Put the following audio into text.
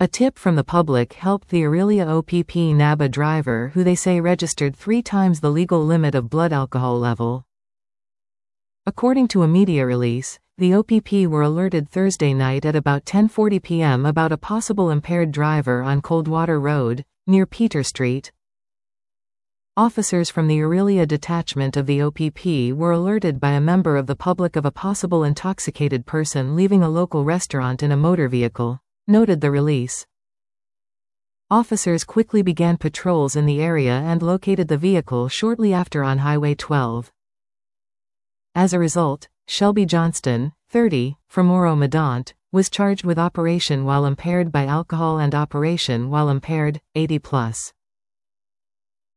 A tip from the public helped the Orillia OPP nab a driver who they say registered 3 times the legal limit of blood alcohol level. According to a media release, the OPP were alerted Thursday night at about 10:40 p.m. about a possible impaired driver on Coldwater Road, near Peter Street. Officers from the Orillia detachment of the OPP were alerted by a member of the public of a possible intoxicated person leaving a local restaurant in a motor vehicle, noted the release. Officers quickly began patrols in the area and located the vehicle shortly after on Highway 12. As a result, Shelby Johnston, 30, from Oro-Medonte, was charged with operation while impaired by alcohol and operation while impaired, 80+.